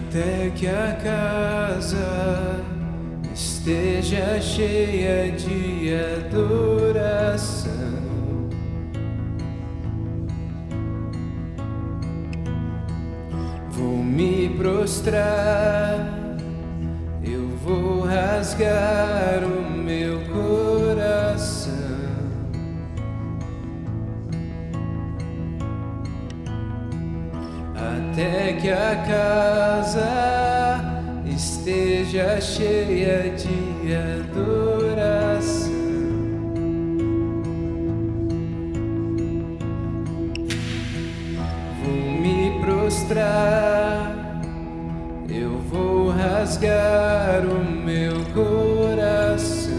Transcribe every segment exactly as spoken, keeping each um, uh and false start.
até que a casa esteja cheia de adoração. Vou me prostrar, eu vou rasgar o meu coração. Até que a casa esteja cheia de adoração. Vou me prostrar, eu vou rasgar o meu coração.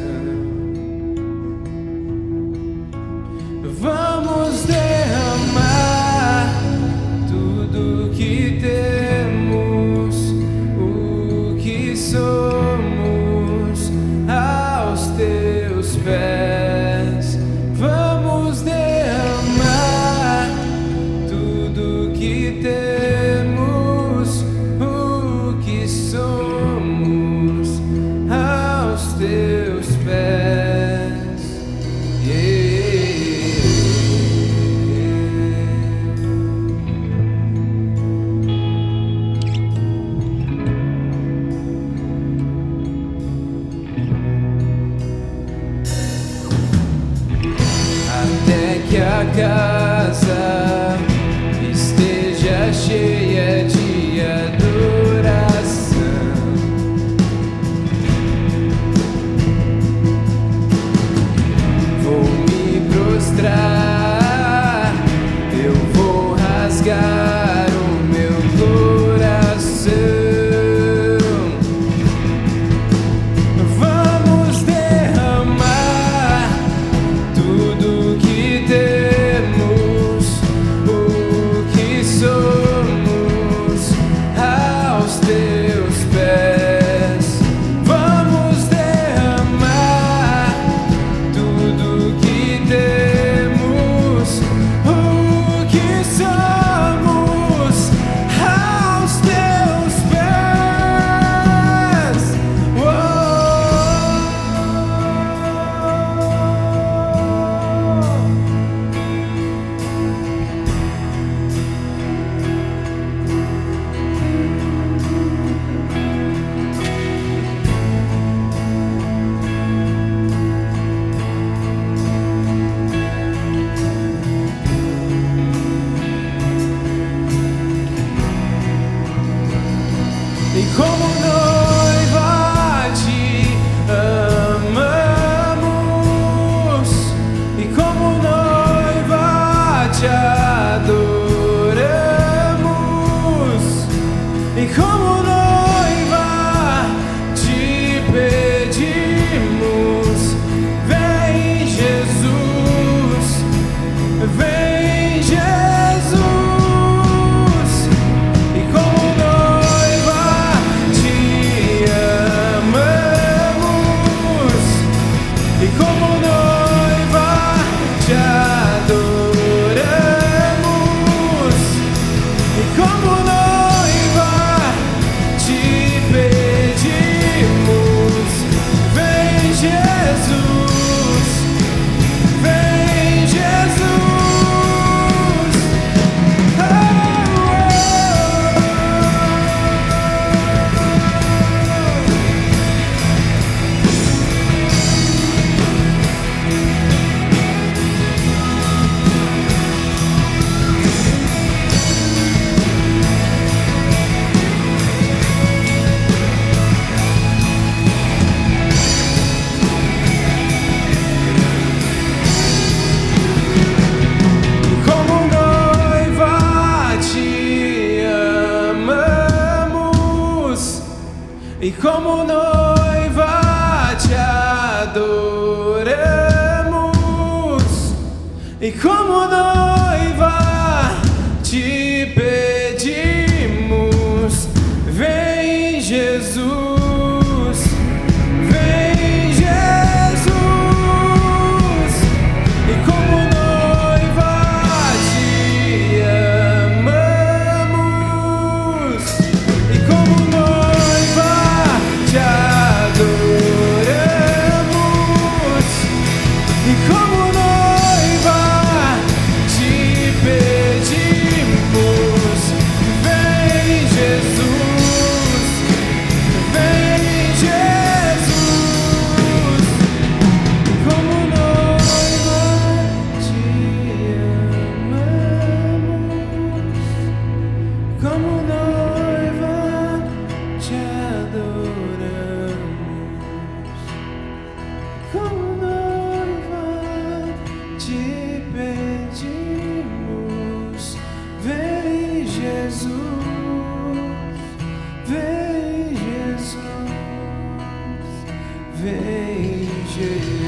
Vamos derramar tudo que temos, o que somos, aos teus pés. Vamos derramar tudo que temos, o que somos, aos teus pés. Até que a casa esteja cheia de adoração. Vou me prostrar, eu vou rasgar o meu coração. Vamos derramar tudo que temos, o que somos, aos teus pés. Vamos derramar tudo que temos, o que somos, aos teus pés. Oh. E como noiva te amamos, e como noiva te adoramos, e como noiva te pedimos. Vem Jesus, vem Jesus. E como noiva te amamos, e como noiva te adoramos, e como noiva te pedimos. Vem Jesus, vem Jesus. Oh, e como noiva te amamos, e como noiva te adoramos, e como noiva te pedimos. Vem Jesus, vem Jesus. E como noiva te amamos, e como como noiva te pedimos. Vem, Jesus, vem, Jesus, vem, Jesus.